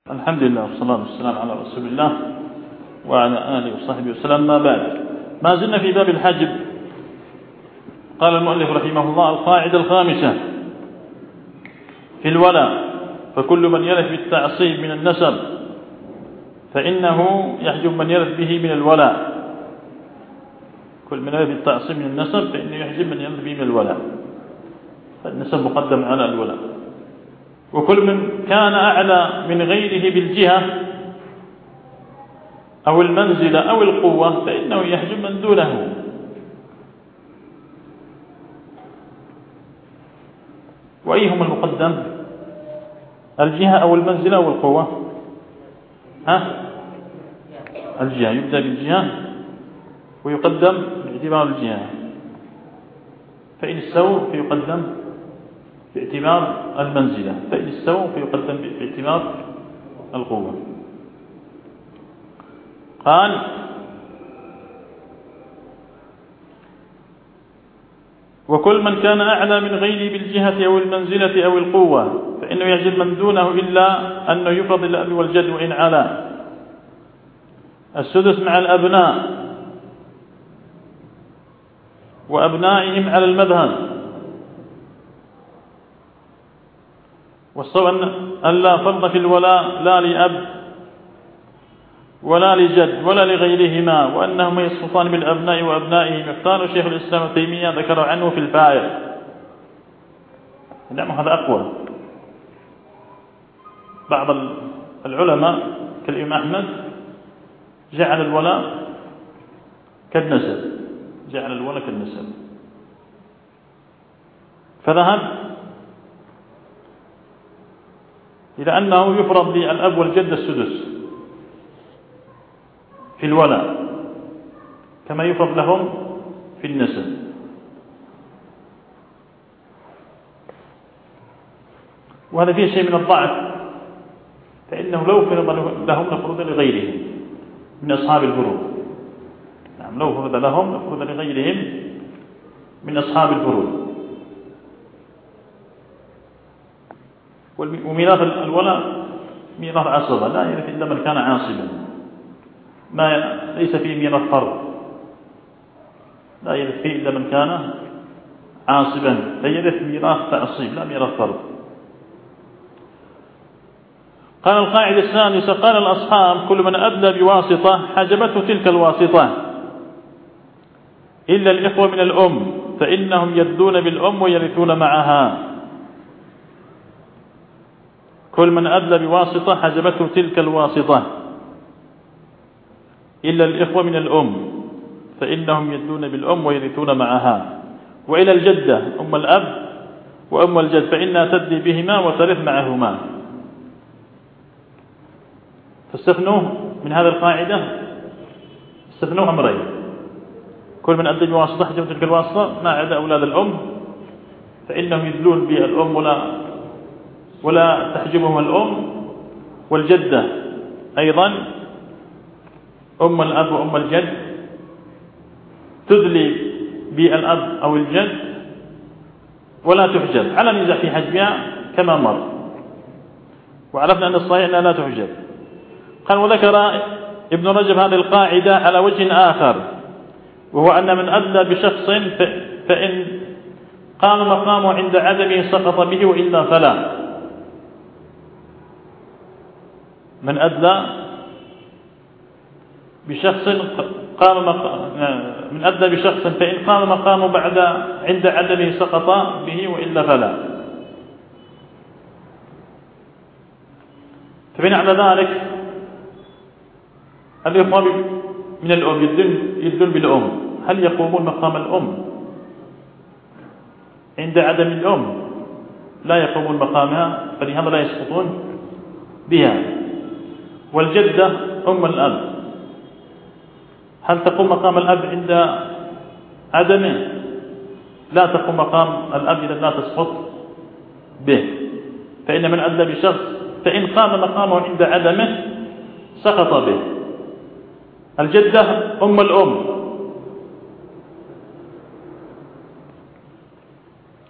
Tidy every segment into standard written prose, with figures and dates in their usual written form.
الحمد لله والصلاة والسلام على رسول الله وعلى آله وصحبه وسلم. ما بعد، ما زلنا في باب الحجب. قال المؤلف رحمه الله: القاعدة الخامسة في الولاء: فكل من يرث بالتعصيب من النسب فإنه يحجب من يرث به من الولاء. كل من يرث بالتعصيب من النسب فإنه يحجب من يرث به من الولاء. النسب مقدم على الولاء. وكل من كان أعلى من غيره بالجهة أو المنزلة أو القوة فإنه يحجب من دونه. وأيهما المقدم؟ الجهة أو المنزلة أو القوة؟ الجهة. يبدأ بالجهة ويقدم باعتبار الجهة، فإن استووا فيقدم باعتبار المنزلة، فإن استووا فيقدم باعتبار القوة. قال: وكل من كان أعلى من غيره بالجهة أو المنزلة أو القوة فإنه يحجب من دونه إلا أنه يفرض الأب والجد وإن علا. السدس مع الأبناء وأبنائهم على المذهب، والصواب أن لا فرض في الولاء لا لأب ولا لجد ولا لغيرهما، وأنهما يسقطان بالأبناء وأبنائهم. اختار شيخ الإسلام ابن تيمية ذكر عنه في الفائق. نعم، هذا أقوى. بعض العلماء كالإمام أحمد جعل الولاء كالنسب، جعل الولاء كالنسب، فذهب إلى أنه يفرض للأب والجد السدس في الولاء كما يفرض لهم في النسب. وهذا فيه شيء من الضعف، فإنه لو فرض لهم لفرض لغيرهم من أصحاب الفروض. نعم، لو فرض لهم لفرض لغيرهم من أصحاب الفروض. وميراث الولاء ميراث عصبة، لا يرث إلا من كان عاصبا، ليس فيه ميراث فرض، لا يرث فيه إلا من كان عاصبا، فيرث ميراث تعصيب لا ميراث فرض. قال: القاعدة السادسة: قال الأصحاب: كل من أدلى بواسطة حجبته تلك الواسطة إلا الإخوة من الأم فإنهم يدلون بالأم ويرثون معها. كل من أدلى بواسطة حجبته تلك الواسطة إلا الإخوة من الأم فإنهم يدلون بالأم ويرثون معها. وإلى الجدة أم الأب وأم الجد فإنها تدلي بهما وترث معهما. فاستثنوا من هذا القاعدة، استثنوا أمرين: كل من أدلى بواسطة حجبته تلك الواسطة ما عدا أولاد الأم فإنهم يدلون بالأم ولا تحجبهم الأم. والجدة أيضا أم الأب وأم الجد تدلي بالأب أو الجد ولا تحجب، على نزاع في حجبها كما مر، وعرفنا أن الصحيح أنها لا تحجب. قال: وذكر ابن رجب هذه القاعدة على وجه آخر، وهو أن من أدلى بشخص فإن قام مقامه عند عدمه سقط به وإلا فلا. من أدلى بشخص من أدلى بشخص فإن قام مقامه عند عدمه سقط به وإلا فلا. فبناء على ذلك الإخوة من الأم يدلون بالأم. هل يقومون مقام الأم عند عدم الأم؟ لا يقومون مقامها، فلهذا لا يسقطون بها. والجدة أم الأب هل تقوم مقام الأب عند عدمه؟ لا تقوم مقام الأب إذا لا تسقط به. فإن من أدلى بشخص فإن قام مقامه عند عدمه سقط به. الجدة أم الأم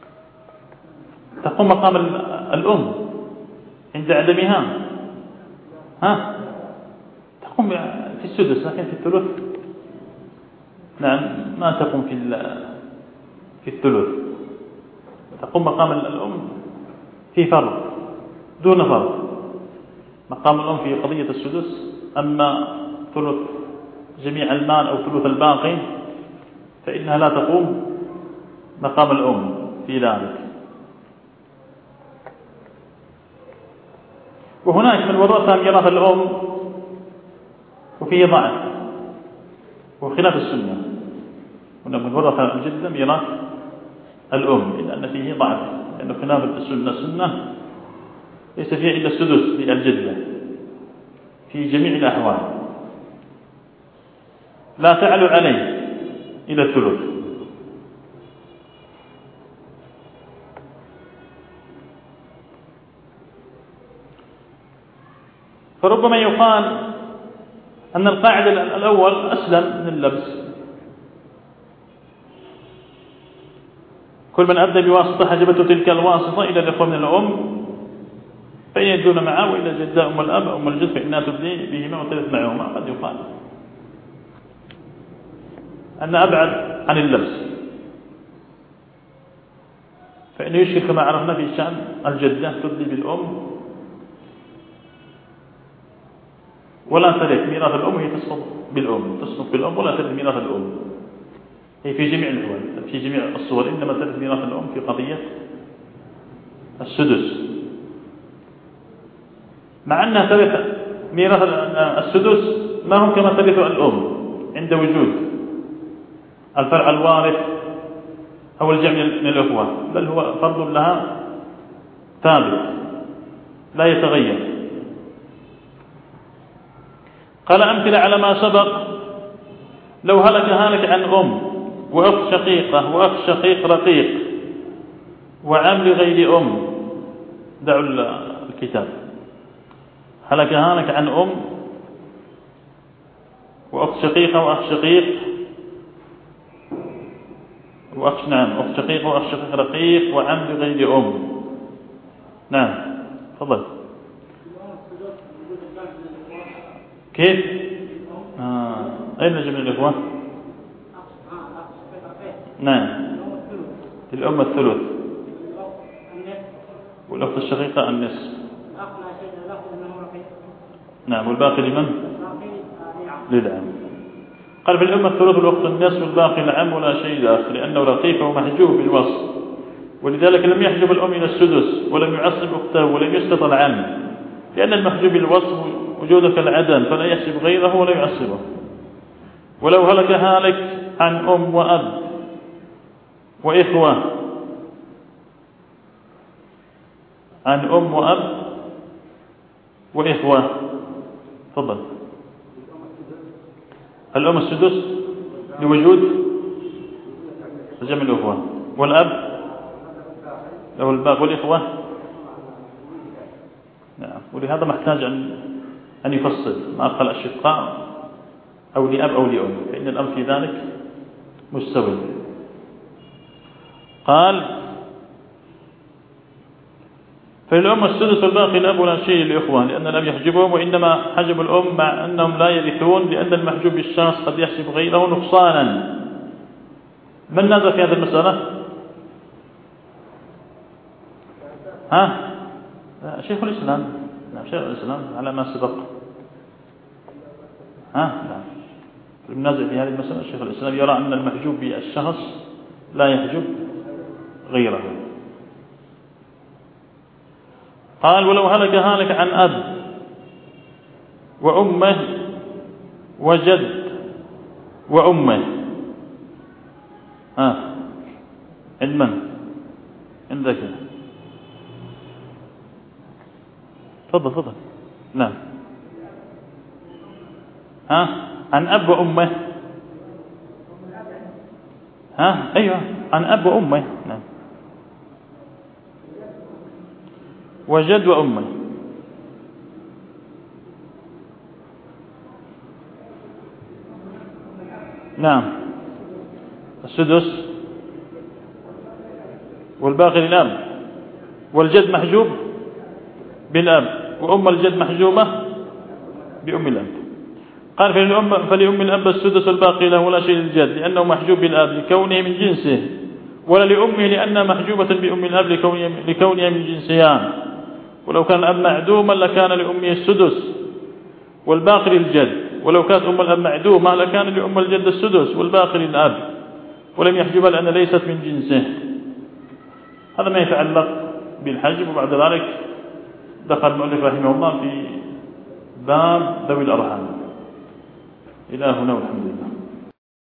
تقوم مقام الأم عند عدمها. تقوم في السدس، لكن في الثلث نعم ما تقوم في الثلث، تقوم مقام الأم في فرض دون فرض. مقام الأم في قضية السدس، أما ثلث جميع المال أو ثلث الباقي فإنها لا تقوم مقام الأم في ذلك. وهناك من ورثها ميراث الأم وفيه ضعف وخلاف السنة. هنا من ورثها الجدة ميراث الأم إلا أن فيه ضعف، لأنه خلاف السنة ليس فيه إلا السدس للجدة في جميع الأحوال، لا تعلو عليه إلى الثلث. فربما يقال أن القاعدة الأول أسلم من اللبس، كل من أدى بواسطة حجبته تلك الواسطة إلى الإخوة من الأم فإن يدون معه، وإلى جداء أم الأب أم الجد فإنها تبدي بهما وتلف معهما. قد يقال أن أبعد عن اللبس، فإنه يشكل كما عرفنا في شأن الجدة تبدي بالأم ولا ترث ميراث الأم، هي تسقط بالأم ولا ترث ميراث الأم، هي في جميع الأحوال في جميع الصور إنما ترث ميراث الأم في قضية السدس، مع أنها ترث ميراث السدس ما هم كما ترث الأم عند وجود الفرع الوارث أو الجمع من الأخوة، بل هو فرض لها ثابت لا يتغير. قال أمثلة على ما سبق: لو هلك عن أم وأخت شقيقة وأخ شقيق رقيق وعم لغير أم، دعوا الكتاب. هلك عن أم وأخت شقيقة وأخ شقيق أخت شقيقة وأخ شقيق رقيق وعم لغير أم. نعم تفضل. كيف؟ أين جميع الإخوة؟ نعم الأم الثلث والأخت الشقيقة النصف. نعم والباقي لمن؟ للعم. قال في الأم الثلث والأخت النصف والباقي العم ولا شيء له، لأنه رقيق ومحجوب بالوصف، ولذلك لم يحجب الأم إلى السدس ولم يعصب أخته ولم يسقط العم، لأن المحجوب بالوصف وجوده كالعدم فلا يحسب غيره ولا يعصبه. ولو هلك عن أم وأب وإخوة، عن أم وأب وإخوة، تفضل. الأم السدس لوجود جمع الأخوة، والأب له الباقي والإخوة. نعم ولهذا محتاج أن يفصل ما قال الشقاء أو لأب أو لأم، فإن الأمر في ذلك مستوي. قال فالأم السدس والباقي الأب ولا شيء للإخوة، لأن الأب يحجبهم، وإنما حجب الأم مع أنهم لا يرثون، لأن المحجوب بالشخص قد يحسب غيره نقصانا. من نازل في هذه المسألة؟ شيخ الإسلام. نعم شيخ الإسلام على ما سبق. نعم المنازع في هذه المسألة شيخ الإسلام يرى أن المحجوب بالشخص لا يحجب غيره. قال ولو هلك عن أب وأمه وجد وأمه. عند من؟ عندك. تفضل. نعم. عن أب وأمه. أيوة عن أب وأمه. نعم. وجد وأمه. نعم السدس والباقي للأب، والجد محجوب بالأب، وأم الجد محجوبة بأم الأب. قال فلأم الأب السدس والباقي له ولا شيء للجد لأنه محجوب بالأب لكونه من جنسه، ولا لأمه لأنها محجوبة بأم الأب لكونها من جنسيان. ولو كان الأب معدوما لكان لأمه السدس والباقي للجد، ولو كانت أم الأب معدومة لكان لأم الجد السدس والباقي للأب، ولم يحجبها لأن ليست من جنسه. هذا ما يتعلق بالحجب. وبعد ذلك دخل المؤلف رحمه الله في باب ذوي الأرحام. إلى هنا والحمد لله.